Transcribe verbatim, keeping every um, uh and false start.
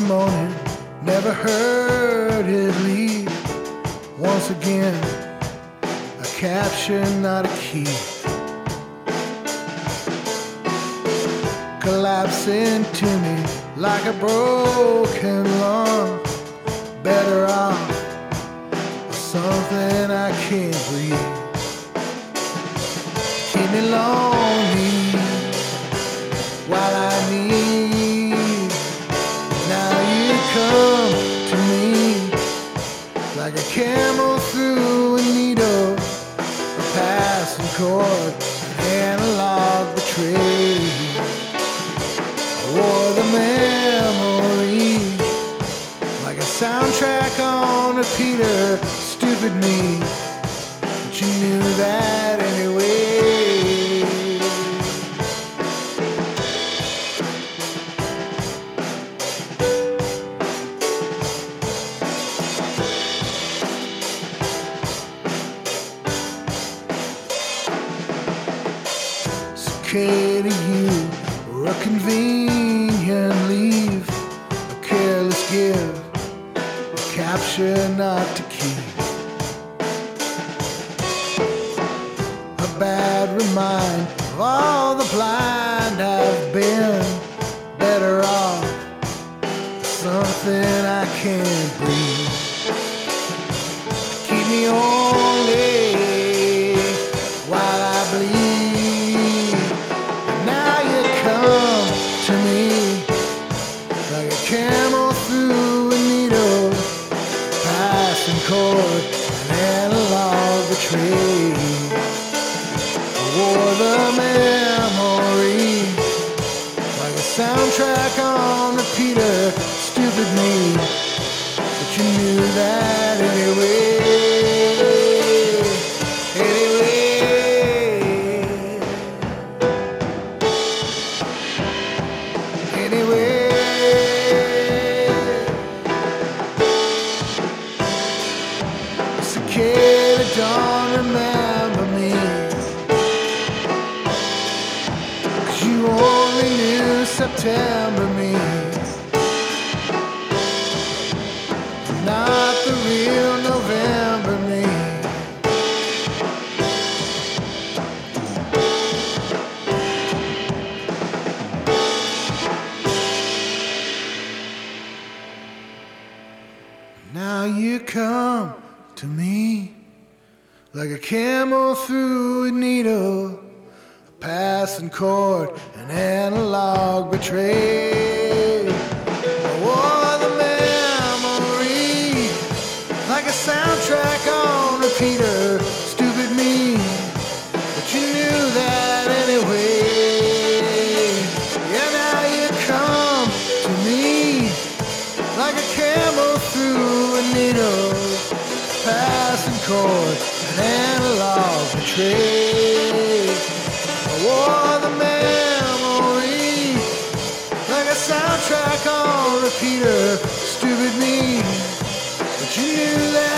morning, never heard it leave. Once again, a capture, not a key. Collapsing to me like a broken lung. Better off with something I can't breathe. Keep me lonely while I need. Now you come to me like a camel through a needle, a passing chord, an analog betrayed. Or the memory, like a soundtrack on repeater. Stupid me, but you knew that anyway. It's okay to you, or a convenient leave, a careless give, a capture not to keep, a bad remind of all the blind I've been. Better off something I can't breathe. Keep me only while I bleed. Now you come to me like a camel through a needle, passing chord, an analog betrayed. Or the memory, like a soundtrack on repeater. Stupid me, but you knew that anyway. Anyway, cicada don't remember me, 'cause you only knew September me, not the real November me. Now you come to me like a camel through a needle, a passing chord, an analog betrayed. Oh, the memory, like a soundtrack on repeater. Stupid me, but you knew that anyway. Yeah, now you come to me like a camel through a needle, passing chord, an analog betrayed. Oh, the memory, like a soundtrack on repeater. Stupid me, but you knew that